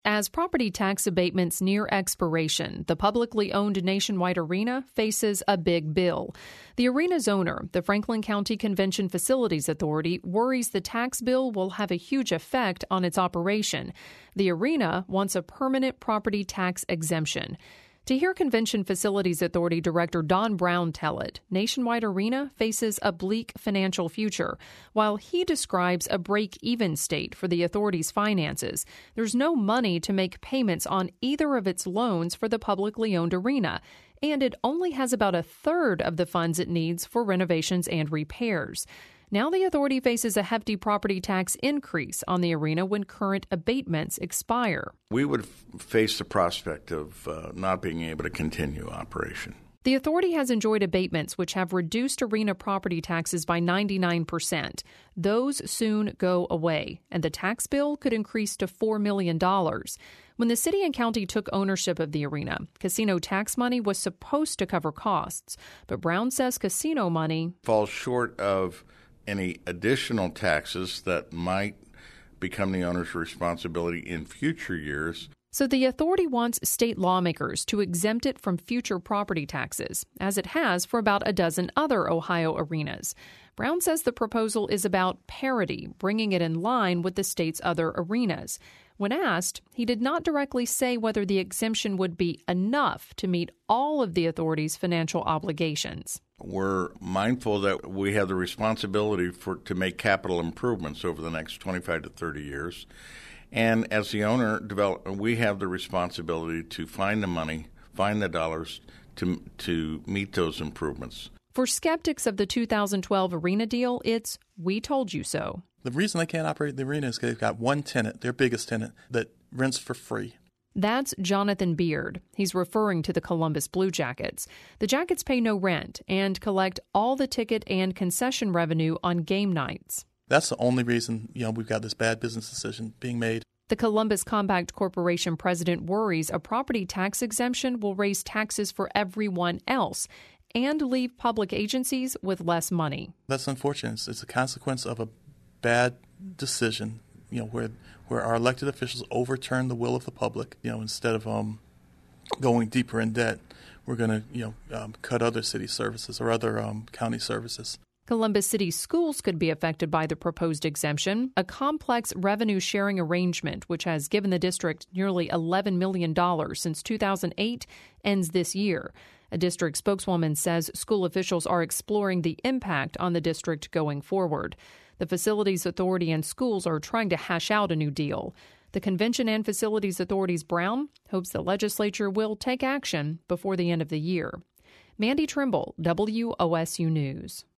As property tax abatements near expiration, the publicly owned Nationwide Arena faces a big bill. The arena's owner, the Franklin County Convention Facilities Authority, worries the tax bill will have a huge effect on its operation. The arena wants a permanent property tax exemption. To hear Convention Facilities Authority Director Don Brown tell it, Nationwide Arena faces a bleak financial future. While he describes a break-even state for the authority's finances, there's no money to make payments on either of its loans for the publicly owned arena, and it only has about a third of the funds it needs for renovations and repairs. Now the authority faces a hefty property tax increase on the arena when current abatements expire. We would face the prospect of not being able to continue operation. The authority has enjoyed abatements which have reduced arena property taxes by 99%. Those soon go away, and the tax bill could increase to $4 million. When the city and county took ownership of the arena, casino tax money was supposed to cover costs, but Brown says casino money falls short of any additional taxes that might become the owner's responsibility in future years. So the authority wants state lawmakers to exempt it from future property taxes, as it has for about a dozen other Ohio arenas. Brown says the proposal is about parity, bringing it in line with the state's other arenas. When asked, he did not directly say whether the exemption would be enough to meet all of the authority's financial obligations. We're mindful that we have the responsibility to make capital improvements over the next 25 to 30 years. And as the owner, we have the responsibility to find the money, find the dollars to meet those improvements. For skeptics of the 2012 arena deal, it's "we told you so." The reason they can't operate the arena is because they've got one tenant, their biggest tenant, that rents for free. That's Jonathan Beard. He's referring to the Columbus Blue Jackets. The Jackets pay no rent and collect all the ticket and concession revenue on game nights. That's the only reason, we've got this bad business decision being made. The Columbus Compact Corporation president worries a property tax exemption will raise taxes for everyone else and leave public agencies with less money. That's unfortunate. It's a consequence of a bad decision, where our elected officials overturn the will of the public. Instead of going deeper in debt, we're going to cut other city services or other county services. Columbus City schools could be affected by the proposed exemption, a complex revenue-sharing arrangement which has given the district nearly $11 million since 2008, ends this year. A district spokeswoman says school officials are exploring the impact on the district going forward. The Facilities Authority and schools are trying to hash out a new deal. The Convention and Facilities Authority's Brown hopes the legislature will take action before the end of the year. Mandy Trimble, WOSU News.